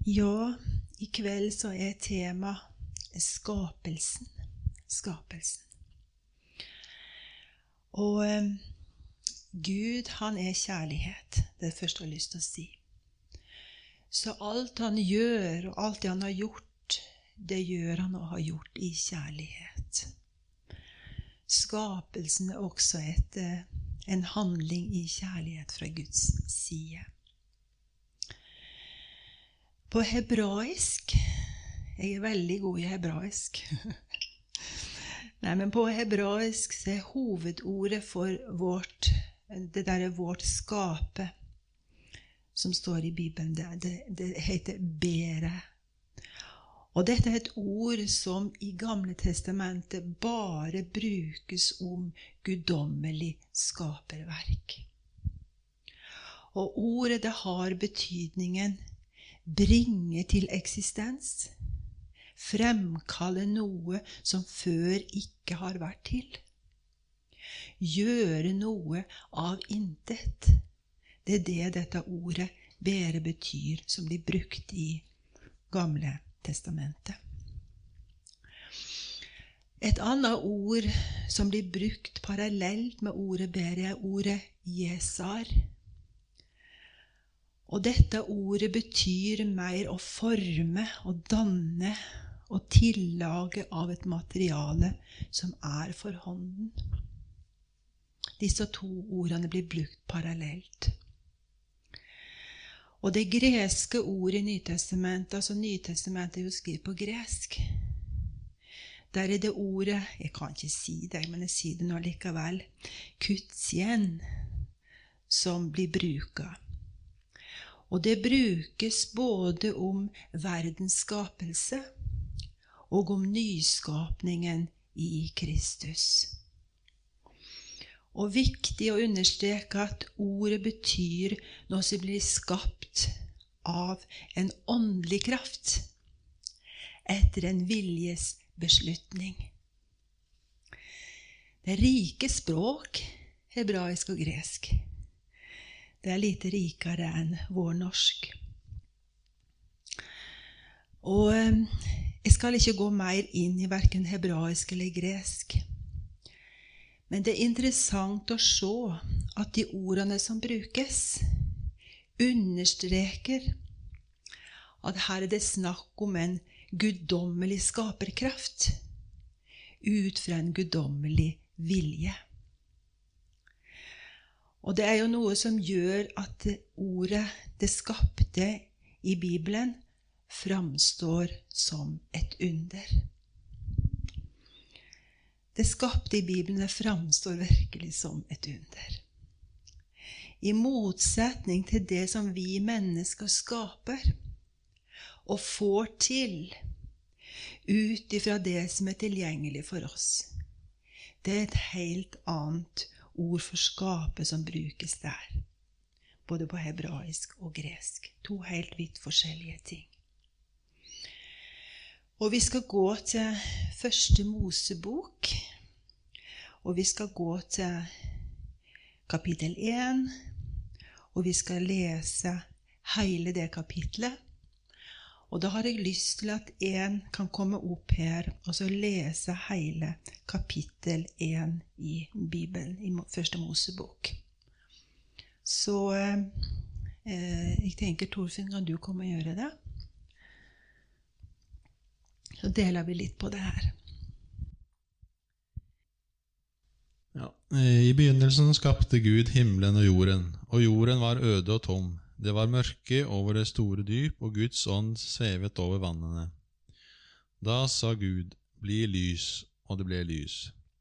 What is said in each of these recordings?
Ja, i kveld så er tema skapelsen. Skapelsen. Og Gud, han er kjærlighet. Det er det første jeg har lyst til å si. Så alt han gjør, og alt det han har gjort, det gjør han og har gjort i kjærlighet. Skapelsen er også en handling i kjærlighet fra Guds side. På hebraisk, jeg er veldig god i hebraisk. Nei, men på hebraisk så er hovedordet for vårt skape, som står i Bibelen, det heter bere. Og dette er et ord som i Gamle Testamentet bare brukes om guddommelig skaperverk. Og ordet det har betydningen bringe til eksistens, fremkalle noe som før ikke har vært til, gjøre noe av intet. Det er det dette ordet bere betyr, som blir brukt i Gamle Testamentet. Et annet ord som blir brukt parallelt med ordet bere er ordet jesar. Og dette ordet betyr mer å forme og danne og tillage av et materiale som er for hånden. Disse to ordene blir brukt parallelt. Og det greske ordet i Nytestamentet, altså Nytestamentet er jo skrevet på gresk. Der er det ordet, jeg kan ikke si det, men jeg sier det nå likevel, kutsien, som blir bruket. Og det brukes både om verdens skapelse og om nyskapningen i Kristus. Og viktig å understreke at ordet betyr noe som blir skapt av en åndelig kraft etter en viljes beslutning. Det er rike språk, hebraisk og gresk. Det er litt rikere enn vår norsk. Og jeg skal ikke gå mer inn i hverken hebraisk eller gresk. Men det er interessant å se at de ordene som brukes, understreker at her er det snakk om en guddommelig skaperkraft ut fra en guddommelig vilje. Og det er jo noe som gjør at ordet det skapte i Bibelen framstår som et under. Det skapte i Bibelen det framstår virkelig som et under. I motsetning til det som vi mennesker skaper og får til ut ifra det som er tilgjengelig for oss. Det er et helt annet ord for skape som brukes der, både på hebraisk og gresk. To helt vidt forskjellige ting. Og vi skal gå til første Mosebok, og vi skal gå til kapittel 1, og vi skal lese hele det kapitlet. Og da har jeg lyst til at en kan komme opp her og så lese hele kapittel 1 i Bibelen, i første Mosebok. Så jeg tenker, Torfinn, kan du komme og gjøre det? Så deler vi litt på det her. Ja, i begynnelsen skapte Gud himmelen og jorden var øde og tom. Det var mørke over det store dyp, og Guds ånd svevet over vannene. Da sa Gud, bli lys, og det ble lys.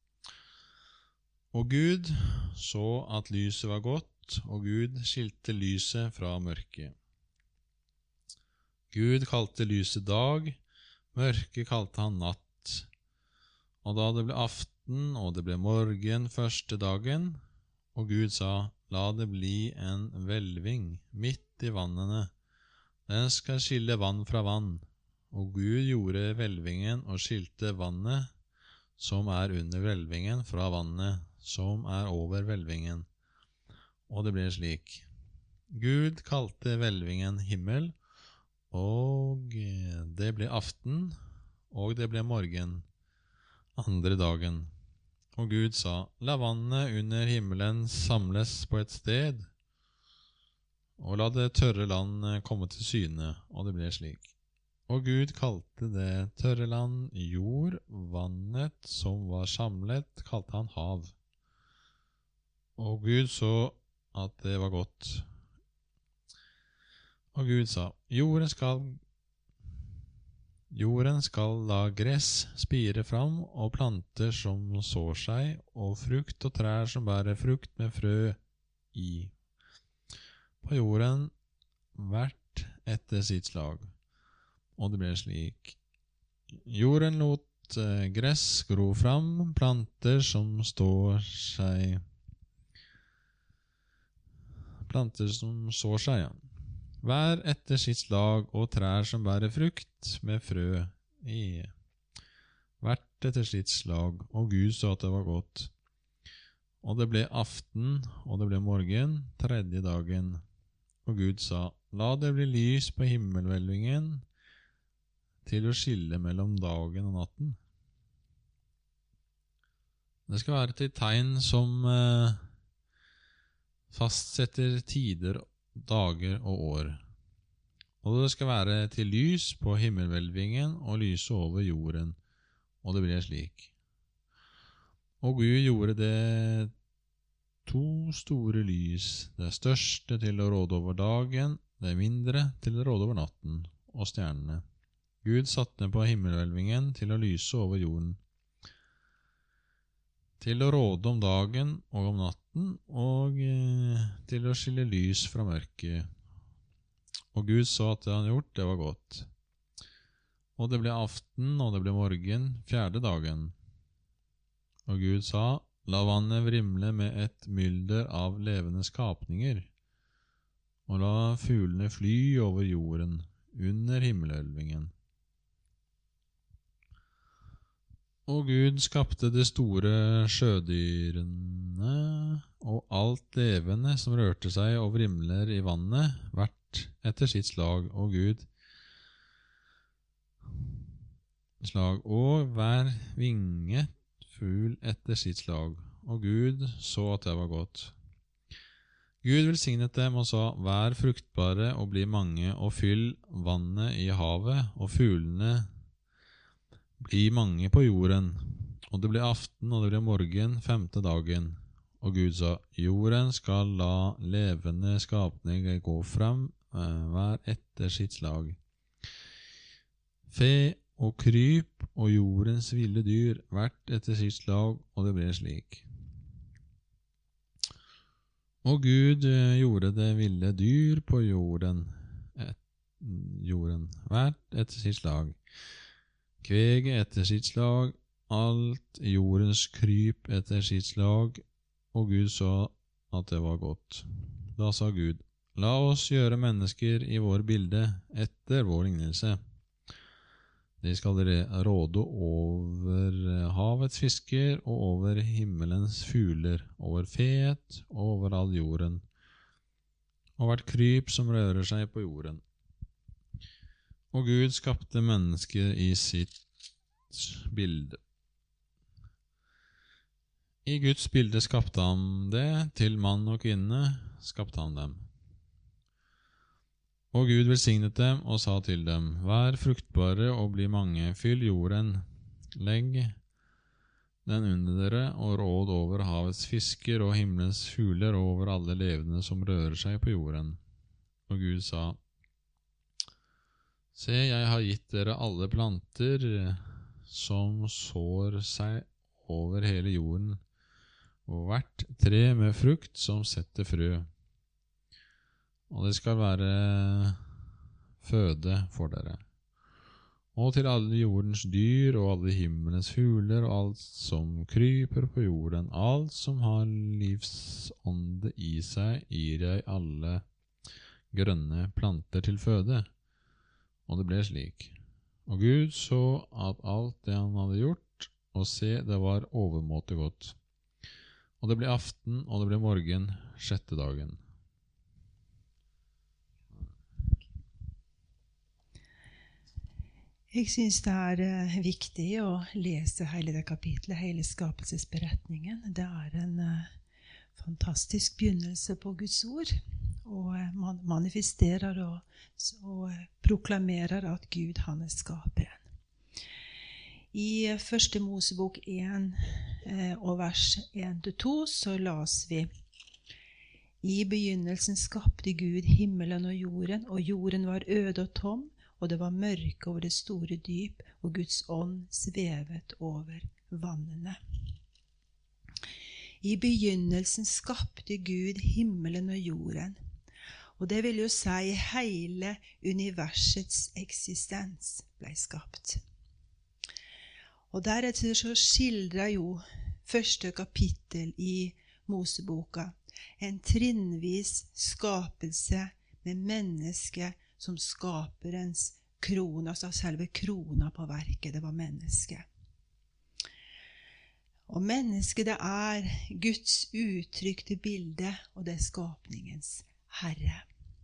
Og Gud så at lyset var godt, og Gud skilte lyset fra mørket. Gud kalte lyset dag, mørket kalte han natt. Og da det ble aften, og det ble morgen første dagen, og Gud sa, la det bli en hvelving midt i vannene. Den skal skille vann fra vann. Og Gud gjorde hvelvingen og skilte vannet som er under hvelvingen fra vannet som er over hvelvingen. Og det ble slik. Gud kalte hvelvingen himmel, Og det ble aften, og det ble morgen, andre dagen. Og Gud sa, la vannet under himmelen samles på et sted, og la det tørre land komme til syne, og det ble slik. Og Gud kalte det tørre land jord, vannet som var samlet, kalte han hav. Og Gud så at det var godt. Og Gud sa, jorden skal la gress spire fram, og planter som sår seg, og frukt og trær som bærer frukt med frø i. På jorden hvert etter sitt slag. Og det ble slik. Jorden lot gress gro fram, planter som sår seg, ja. Hver etter sitt slag, og trær som bærer frukt med frø i. Hvert etter sitt slag, og Gud så at det var godt. Og det ble aften, og det ble morgen, tredje dagen. Og Gud sa, la det bli lys på himmelhvelvingen til å skille mellom dagen og natten. Det skal være til tegn som fastsetter tider, dager og år. Og det skal være til lys på himmelhvelvingen og lyse over jorden. Og det ble slik. Og Gud gjorde det 2 store lys, det største til å råde over dagen, det mindre til å råde over natten og stjernene. Gud satte på himmelhvelvingen til å lyse over jorden, til å råde om dagen og om natten, og til å skille lys fra mørket. Og Gud så at det han gjort, det var godt. Og det ble aften, og det ble morgen, fjerde dagen. Og Gud sa, la vannet vrimle med et mylder av levende skapninger, og la fuglene fly over jorden, under himmelhvelvingen. Og Gud skapte de store sjødyrene og alt levende som rørte seg og vrimler i vannet, hvert etter sitt slag, og hver vinget fugl etter sitt slag, og Gud så at det var godt. Gud velsignet dem og sa, vær fruktbare og bli mange, og fyll vannet i havet, og fuglene bli mange på jorden. Og det ble aften, og det ble morgen, 5. dagen. Og Gud sa, jorden skal la levende skapninger gå frem, hver etter sitt slag. Fe og kryp og jordens ville dyr, hvert etter sitt slag, og det ble slik. Og Gud gjorde det ville dyr på jorden, hvert etter sitt slag. Kveget etter sitt slag, alt jordens kryp etter sitt slag, og Gud så at det var godt. Da sa Gud, la oss gjøre mennesker i vår bilde etter vår lignelse. De skal råde over havets fisker og over himmelens fugler, over fet og over all jorden, og hvert kryp som rører seg på jorden. Og Gud skapte mennesket i sitt bilde. I Guds bilde skapte han det, til mann og kvinne skapte han dem. Og Gud velsignet dem og sa til dem, vær fruktbare og bli mange, fyll jorden, legg den under dere, og råd over havets fisker og himmelens fugler og over alle levende som rører seg på jorden. Og Gud sa, se, jeg har gitt dere alle planter som sår seg over hele jorden, og hvert tre med frukt som setter frø. Og det skal være føde for dere. Og til alle jordens dyr og alle himmelens fugler og alt som kryper på jorden, alt som har livsånde i seg, gir jeg alle grønne planter til føde. Og det ble slik. Og Gud så at alt det han hadde gjort, og se, det var overmåte godt. Og det ble aften, og det ble morgen, 6. dagen. Jeg synes det er viktig å lese hele det kapitlet, hele skapelsesberetningen. Det er en fantastisk begynnelse på Guds ord, og man manifesterer og proklamerer at Gud, han er skaperen. I 1. Mosebok 1 og vers 1-2 så las vi: I begynnelsen skapte Gud himmelen og jorden var øde og tom, og det var mørke over det store dyp, og Guds ånd svevet over vannene. I begynnelsen skapte Gud himmelen og jorden, og det vil jo si hele universets eksistens ble skapt. Og deretter så skildrer jo første kapittel i Moseboka en trinnvis skapelse med mennesket som skaperens krone, altså selve krona på verket, det var mennesket. Og mennesket, det er Guds uttrykte bilde, og det er skapningens Herre.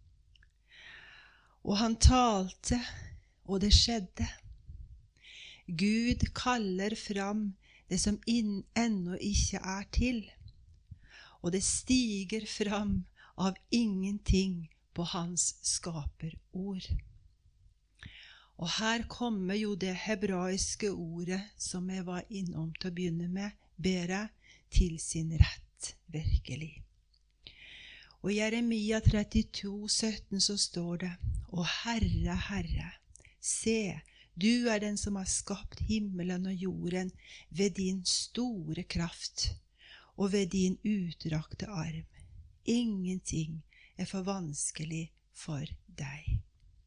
Og han talte, og det skjedde. Gud kaller fram det som ennå ikke er til, og det stiger fram av ingenting på hans skaperord. Og her kommer jo det hebraiske ordet som jeg var innom til å begynne med, bere, til sin rett, virkelig. Og i Jeremia 32:17 så står det: «Å Herre, Herre, se, du er den som har skapt himmelen og jorden ved din store kraft og ved din utrakte arm. Ingenting er for vanskelig for deg.»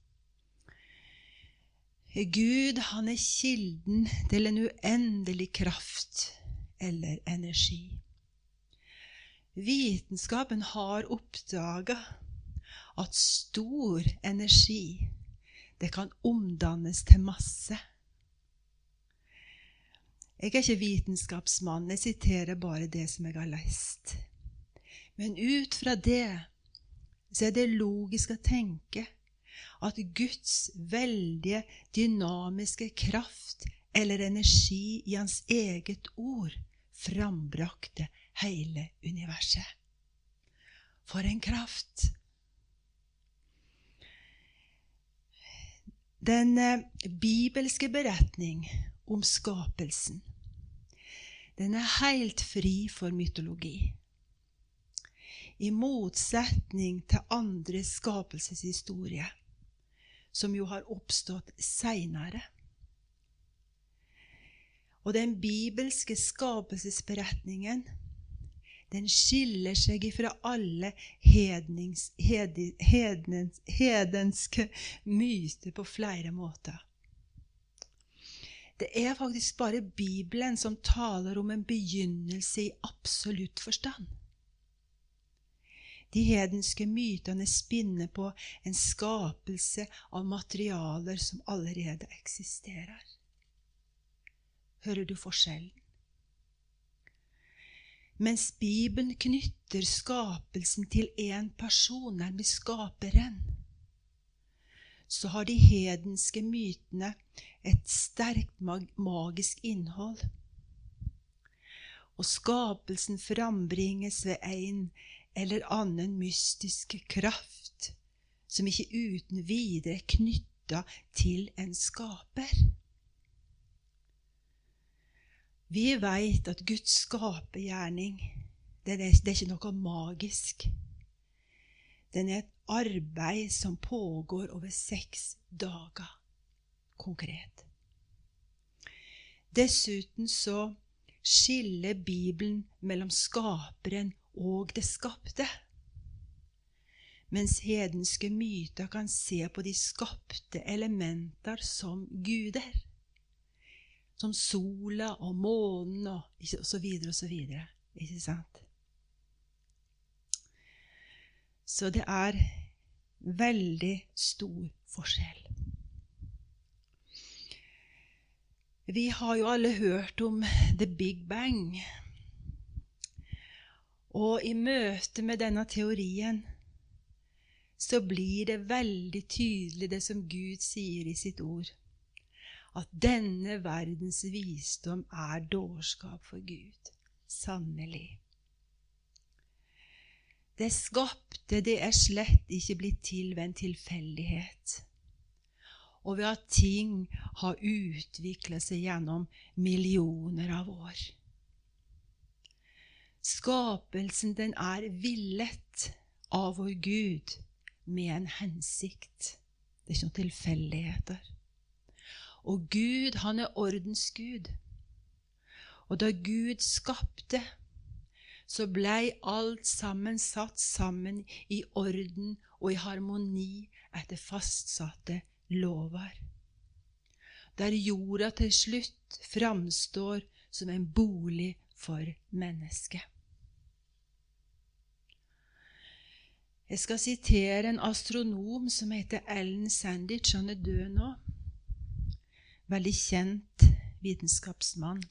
Gud, han er kilden til en uendelig kraft eller energi. Vitenskapen har oppdaget at stor energi, det kan omdannes til masse. Jeg er ikke vitenskapsmann, jeg siterer bare det som jeg har lest. Men ut fra det, så er det logisk å tenke at Guds veldige dynamiske kraft eller energi i hans eget ord frambrakte hele universet. For en kraft! Den bibelske beretning om skapelsen, den er helt fri for mytologi. I motsetning til andre skapelseshistorier, som jo har oppstått senere. Og den bibelske skapelsesberetningen, den skiller seg fra alle hedenske myter på flere måter. Det er faktisk bare Bibelen som taler om en begynnelse i absolutt forstand. De hedenske mytene spinner på en skapelse av materialer som allerede eksisterer. Hører du forskjellen? Mens Bibelen knytter skapelsen til en person, nemlig skaperen, så har de hedenske mytene et sterkt magisk innhold. Og skapelsen frambringes ved en eller annen mystisk kraft, som ikke uten videre er knyttet til en skaper. Vi vet at Guds skapergjerning, det er ikke noe magisk. Den er et arbeid som pågår over 6 dager, konkret. Dessuten så skiller Bibelen mellom skaperen og det skapte. Mens hedenske myter kan se på de skapte elementer som guder. Som sola og månen og så videre og så videre. Ikke sant? Så det er veldig stor forskjell. Vi har jo alle hørt om The Big Bang. Og i møte med denne teorien så blir det veldig tydelig det som Gud sier i sitt ord. at denne verdens visdom er dårskap for Gud. Sannelig. Det skapte, det er slett ikke blitt til ved en tilfeldighet, og ved at ting har utviklet seg gjennom millioner av år. Skapelsen, den er villet av vår Gud med en hensikt. Det er ikke noen tilfeldigheter. Og Gud, han er ordensgud. Og da Gud skapte, så ble alt sammen satt sammen i orden og i harmoni etter fastsatte lover. Der jorda til slutt framstår som en bolig for mennesket. Jeg skal sitere en astronom som heter Ellen Sandwich. Han er død nå. Veldig kjent vitenskapsmann.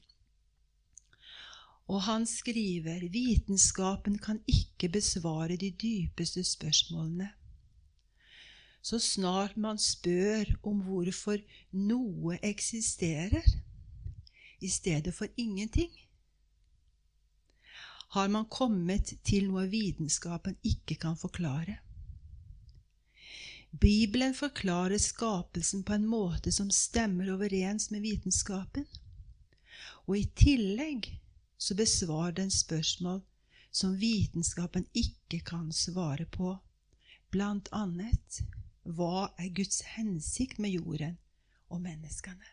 Og han skriver: vitenskapen kan ikke besvare de dypeste spørsmålene. Så snart man spør om hvorfor noe eksisterer, i stedet for ingenting, har man kommet til noe vitenskapen ikke kan forklare. Bibelen forklarer skapelsen på en måte som stemmer overens med vitenskapen, og i tillegg så besvarer den spørsmål som vitenskapen ikke kan svare på, blant annet: hva er Guds hensikt med jorden og menneskene?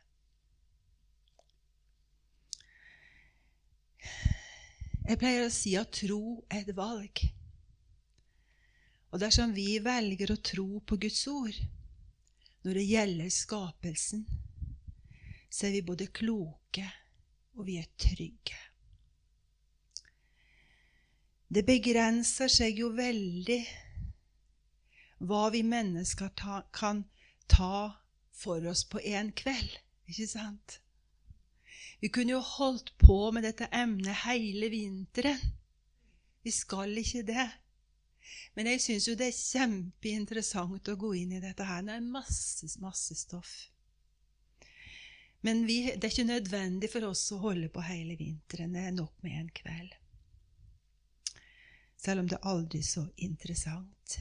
Jeg pleier å si at tro er et valg. Og dersom vi velger å tro på Guds ord når det gjelder skapelsen, så er vi både kloke og vi er trygge. Det begrenser seg jo veldig hva vi mennesker kan ta for oss på en kveld, ikke sant? Vi kunne jo holdt på med dette emnet hele vinteren. Vi skal ikke det. Men jeg synes jo det er kjempeinteressant å gå inn i dette her. Det er masse stoff. Men det er ikke nødvendig for oss å holde på hele vinteren. Det er nok med en kveld. Selv om det er aldri så interessant.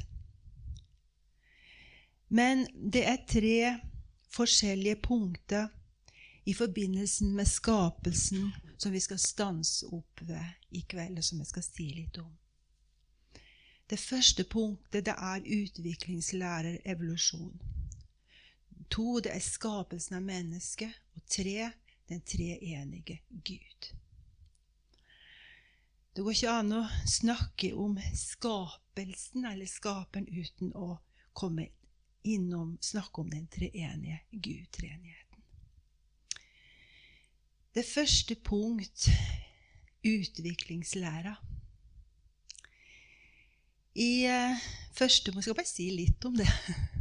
Men det er 3 forskjellige punkter i forbindelse med skapelsen som vi skal stanse opp ved i kveld, og som jeg skal si litt om. Det første punktet, det er utviklingslærer evolusjon. 2, det er skapelsen av mennesket, og 3, den treenige Gud. Det går ikke an å snakke om skapelsen eller skaperen uten å snakke om den treenige Gud, treenigheten. Det første punkt, utviklingslæra. Jeg skal bare si litt om det.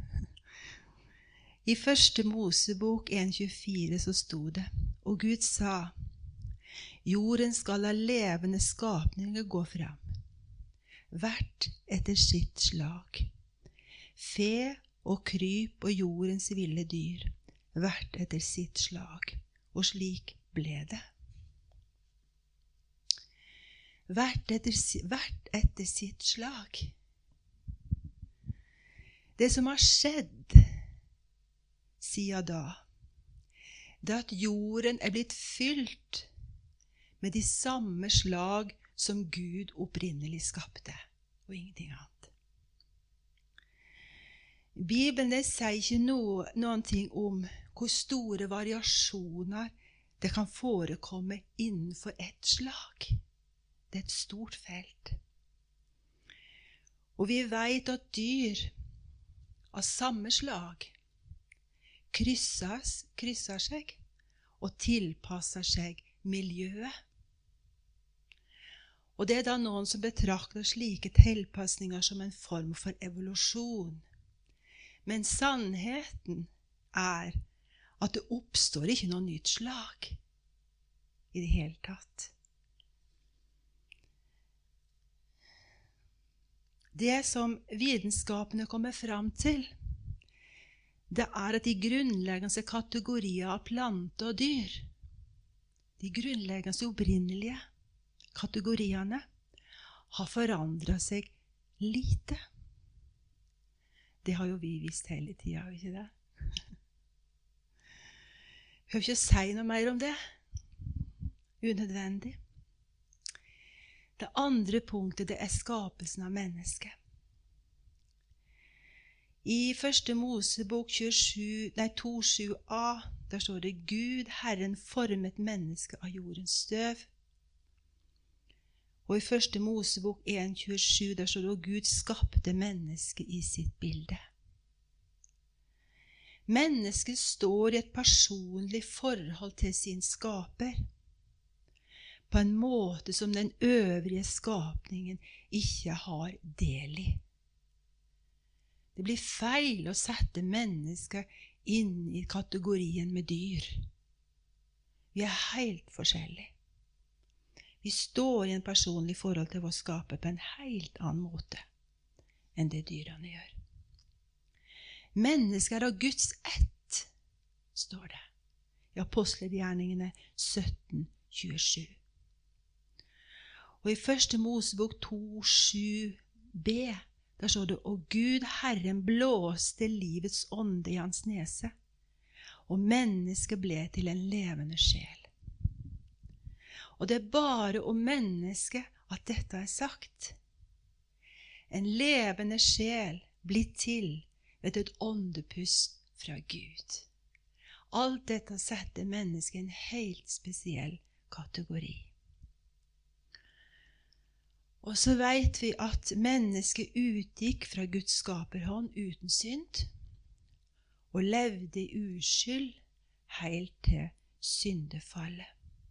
I første Mosebok 1,24 så sto det: og Gud sa: jorden skal la levende skapninger gå fram, hvert etter sitt slag. Fe og kryp og jordens ville dyr, hvert etter sitt slag. Og slik ble det. Hvert etter sitt slag. Det som har skjedd siden da, det er at jorden er blitt fylt med de samme slag som Gud opprinnelig skapte, og ingenting annet. Bibelen sier ikke noen ting om hvor store variasjoner det kan forekomme innenfor ett slag. Det er et stort felt. Og vi vet at dyr av samme slag krysser seg og tilpasser seg miljøet. Og det er da noen som betrakter slike tilpasninger som en form for evolusjon. Men sannheten er at det oppstår ikke noe nytt slag i det hele tatt. Det som vitenskapene kommer fram til, det er at de grunnleggende kategorier av planter og dyr, de grunnleggende opprinnelige kategoriene, har forandret seg lite. Det har jo vi visst hele tiden, har vi ikke det? Vi behøver ikke si noe mer om det. Unødvendig. Det andre punktet, det er skapelsen av mennesket. I 1. Mosebok 2:7a, der står det: Gud, Herren, formet mennesket av jordens støv. Og i 1. Mosebok 1:27, der står det: Og Gud skapte mennesket i sitt bilde. Mennesket står i et personlig forhold til sin skaper, på en måte som den øvrige skapningen ikke har del i. Det blir feil å sette mennesket inn i kategorien med dyr. Vi er helt forskjellige. Vi står i en personlig forhold til vår skaper på en helt annen måte enn det dyrene gjør. Mennesker av Guds ett, står det i Apostelgjerningene 17:27. Og i 1. Mosebok 2:7b, der står det: Og Gud, Herren, blåste livets ånde i hans nese, og mennesket ble til en levende sjel. Og det er bare om mennesket at dette er sagt. En levende sjel blir til ved et åndepust fra Gud. Alt dette setter mennesket i en helt spesiell kategori. Og så vet vi at mennesket utgikk fra Guds skaperhånd uten synd, og levde i uskyld helt til syndefallet.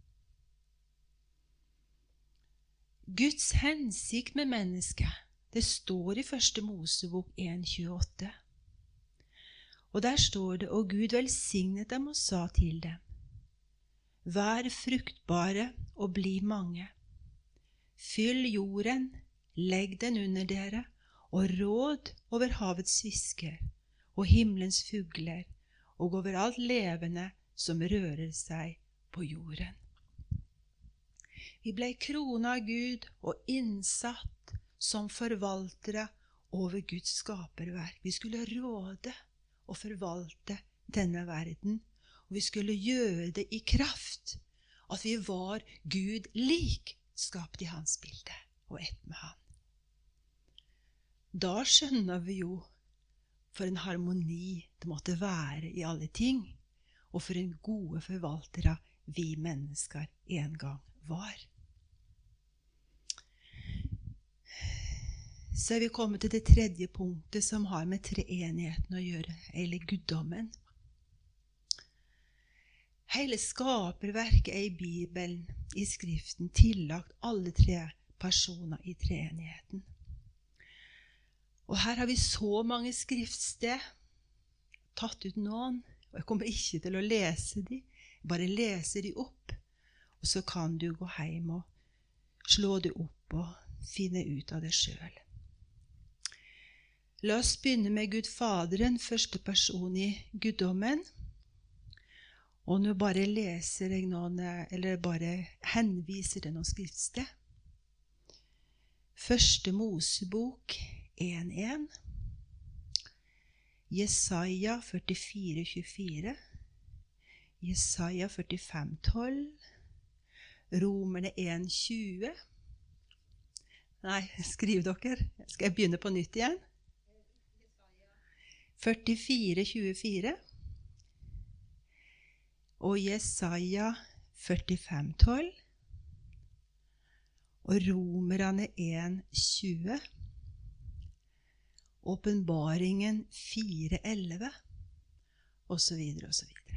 Guds hensikt med mennesket, det står i 1. Mosebok 1:28. Og der står det: Og Gud velsignet dem og sa til dem: Vær fruktbare og bli mange. Fyll jorden, legg den under dere, og råd over havets fisker og himmelens fugler, og over alt levende som rører seg på jorden. Vi ble kronet av Gud og innsatt som forvaltere over Guds skaperverk. Vi skulle råde og forvalte denne verden, og vi skulle gjøre det i kraft at vi var Gud lik, skapt i hans bilde og ett med han. Da skjønner vi jo for en harmoni det måtte være i alle ting, og for en gode forvaltere vi mennesker en gang var. Så er vi kommet til det tredje punktet som har med treenigheten å gjøre, eller guddommen. Hele skaperverket er i Bibelen, i Skriften, tillagt alle tre personer i treenigheten. Og her har vi så mange skriftsted, tatt ut noen, og jeg kommer ikke til å lese de, bare lese de opp, og så kan du gå hjem og slå det opp og finne ut av det selv. La oss begynne med Gud Faderen, første person i guddommen. Og nå bare leser jeg noen, eller bare henviser det noen skriftsted. Første Mosebok 1:1, Jesaja 44:24, Jesaja 45:12, Romerne 1:20. Nei, skriv dere. Skal jeg begynne på nytt igjen? 44:24 og Jesaja 45:12 og Romerne 1:20, Åpenbaringen 4:11 og så videre og så videre.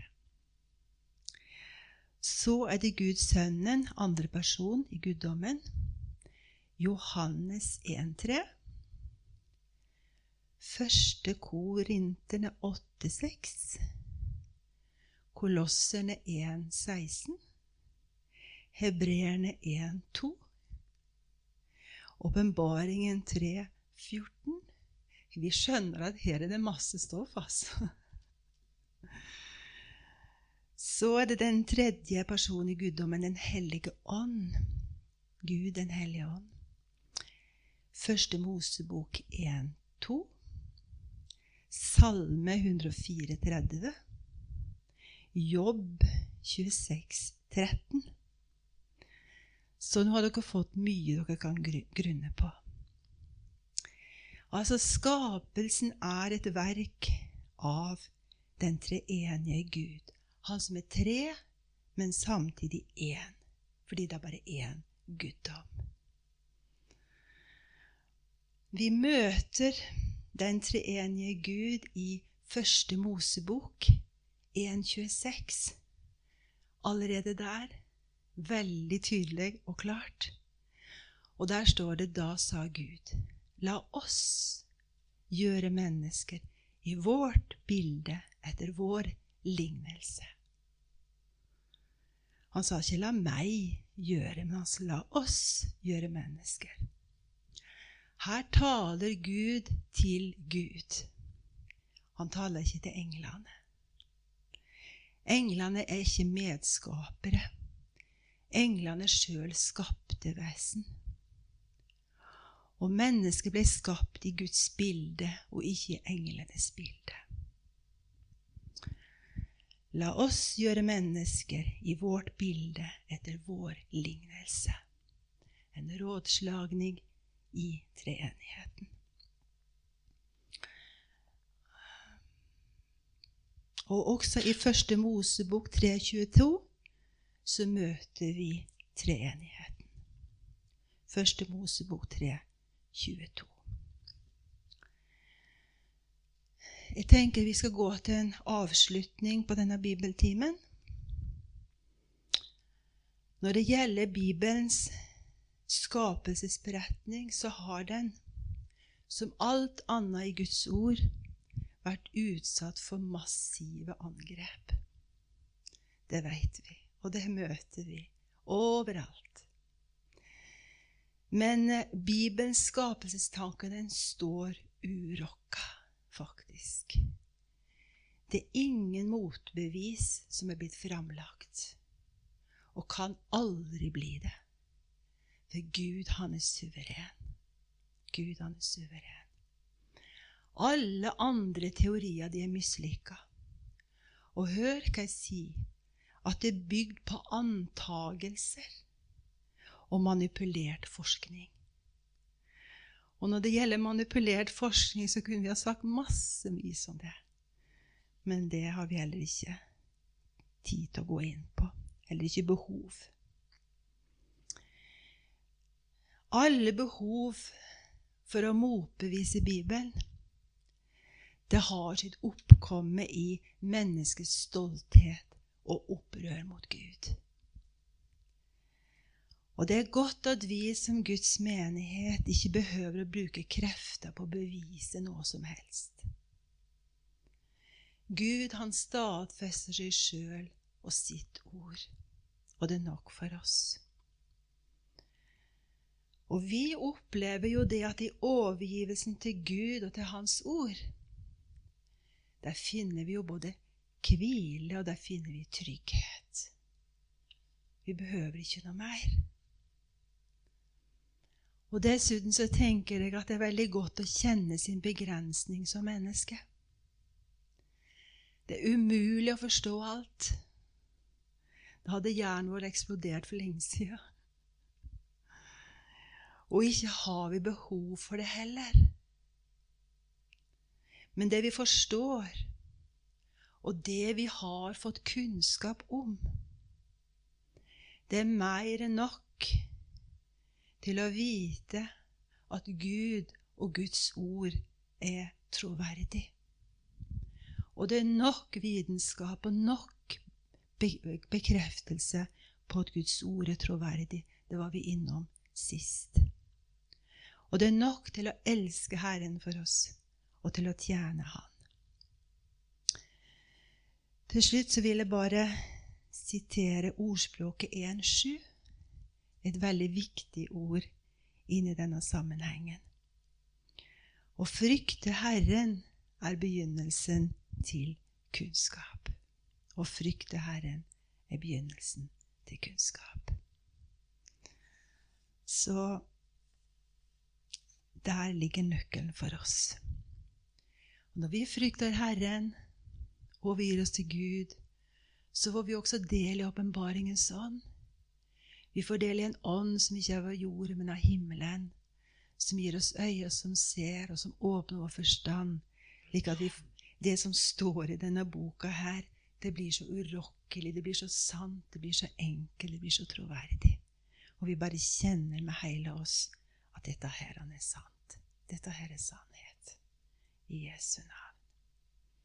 Så er det Gud Sønnen, andre person i guddommen, Johannes 1:3, Første Korinterne 8:6, Kolosserne 1:16, Hebreerne 1:2, Åpenbaringen 3:14. Vi skjønner at her er det masse stoff, altså. Så det den tredje personen i guddommen, den hellige ånd. Gud, den hellige ånd. Første Mosebok 1-2. Salme 134. Jobb 26-13. Så nå har dere fått mye dere kan grunne på. Altså, skapelsen er et verk av den treenige Gud. Han som er tre, men samtidig én. Fordi det er bare én guddom. Vi møter den treenige Gud i første Mosebok 1:26. Allerede der, veldig tydelig og klart. Og der står det, da sa Gud, la oss gjøre mennesker i vårt bilde etter vår lignelse. Han sa ikke la meg gjøre, men han sa la oss gjøre mennesker. Her taler Gud til Gud. Han taler ikke til englene. Englene er ikke medskapere. Englene selv skapte vesen. Og mennesket ble skapt i Guds bilde, og ikke i englenes bilde. La oss gjøre mennesker i vårt bilde etter vår lignelse. En rådslagning i treenigheten. Og også i første Mosebok 3:22 så møter vi treenigheten. Første Mosebok 3:22. Jeg tenker vi skal gå til en avslutning på denne bibeltimen. Når det gjelder Bibelens skapelsesberetning, så har den, som alt annet i Guds ord, vært utsatt for massive angrep. Det vet vi, og det møter vi overalt. Men Bibelens skapelsestanke, den står urokka, faktisk. Det er ingen motbevis som er blitt framlagt, og kan aldri bli det. For Gud, han er suveren. Gud, han er suveren. Alle andre teorier, de er mislykket. Og hør hva jeg sier, at det er bygd på antagelser og manipulert forskning. Og når det gjelder manipulert forskning, så kunne vi ha sagt masse mye om det. Men det har vi heller ikke tid til å gå inn på, eller ikke behov. Alle behov for å motbevise Bibelen, det har sitt oppkomme i menneskets stolthet og opprør mot Gud. Og det er godt at vi som Guds menighet ikke behøver å bruke krefter på å bevise noe som helst. Gud, han stadfester seg selv og sitt ord, og det er nok for oss. Og vi opplever jo det at i overgivelsen til Gud og til hans ord, der finner vi jo både hvile og der finner vi trygghet. Vi behøver ikke noe mer. Og dessuten så tenker jeg at det er veldig godt å kjenne sin begrensning som menneske. Det er umulig å forstå alt. Da hadde hjernen vår eksplodert for lenge siden. Og ikke har vi behov for det heller. Men det vi forstår, og det vi har fått kunnskap om, det er mer enn nok til å vite at Gud og Guds ord er troverdig. Og det er nok vitenskap og nok bekreftelse på at Guds ord er troverdig. Det var vi innom sist. Og det er nok til å elske Herren for oss, og til å tjene Han. Til slutt så vil jeg bare sitere ordspråket 1:7, et veldig viktig ord inn i denne sammenhengen. Å frykte Herren er begynnelsen til kunnskap. Å frykte Herren er begynnelsen til kunnskap. Så der ligger nøkkelen for oss. Og når vi frykter Herren, og vi gir oss til Gud, så får vi også del i åpenbaringens ånd. Vi får del i en ånd som ikke er av jorden, men av himmelen, som gir oss øyne som ser, og som åpner vår forstand, slik at det som står i denne boka her, det blir så urokkelig, det blir så sant, det blir så enkelt, det blir så troverdig. Og vi bare kjenner med hele oss at dette her er sant. Dette her er sannhet. I Jesu navn.